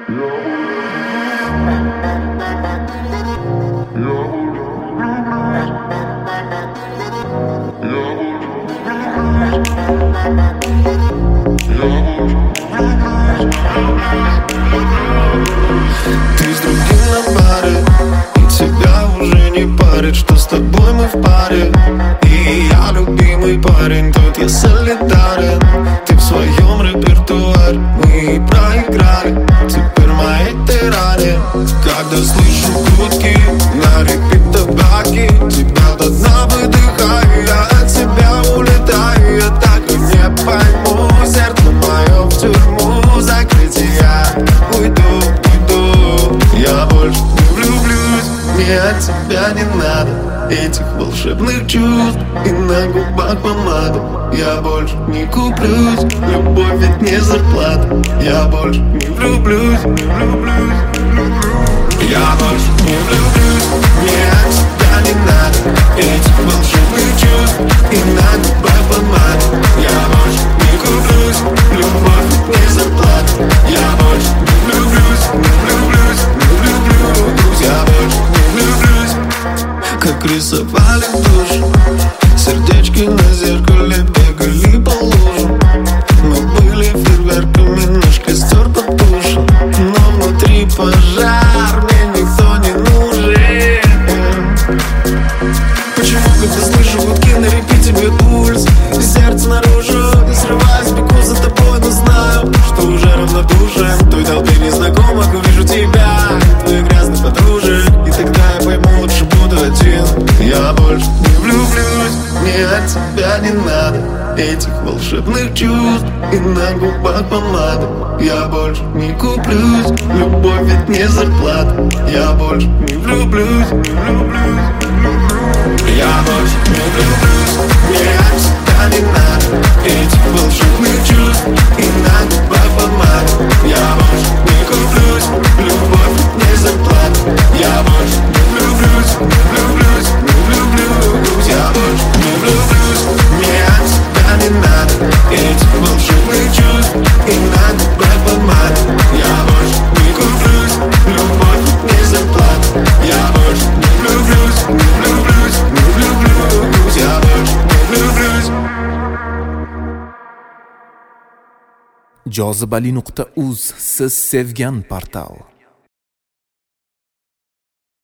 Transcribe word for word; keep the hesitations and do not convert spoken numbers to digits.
Ты с другим на паре, и тебя уже не парит, что с тобой мы в паре. И я любимый парень, тут я солидарен. Ты в своем репертуаре, мы проиграли. Теперь мои тиране, когда слышу гудки на репит табаки, тебя до дна выдыхаю, я от тебя улетаю. Я так и не пойму, сердце мое в тюрьму закрыть, и я уйду, уйду. Я больше не влюблюсь, мне от тебя не надо этих волшебных чувств и на губах помада. Я больше не куплюсь, любовь ведь не зарплата. Я больше не влюблюсь, не влюблюсь, не влюблюсь. Я больше не влюблюсь, мне от тебя не надо этих волшебных чувств и на губах помада. Я больше не куплюсь, любовь ведь не зарплата. Я больше не влюблюсь, не влюблюсь, не влюблюсь. Я больше не влюблюсь. Как рисовали в душе, сердечки на зеркале бегали по лужам. Мы были фейерверками, наш костер потушен, но внутри пожар, мне никто не нужен. Почему, когда слышу гудки на репите, бьет пульс и сердце наружу? Я срываюсь, бегу за тобой, но знаю, что уже равнодушен. Той толпе незнакомых увижу тебя, твоих грязных подружек, и тогда я пойму, лучше буду один. Я больше не влюблюсь, мне от тебя не надо этих волшебных чувств и на губах помада. Я больше не куплюсь, любовь ведь не зарплата. Я больше не влюблюсь, не влюблюсь, не влюблюсь. Я больше не влюблюсь, мне от тебя не надо этих волшебных чувств и на губах помада. Я больше не куплюсь, любовь ведь не зарплата. Я больше не влюблюсь, не влюблюсь, не влюблюсь. Я больше не влюблюсь, мне от тебя не надо этих волшебных чувств и на губах помада. Я больше не куплюсь, любовь ведь не зарплата. Я больше не влюблюсь, не влюблюсь, не влюблюсь. Я больше не влюблюсь. jozibali nuqta uz siz sevgan portal.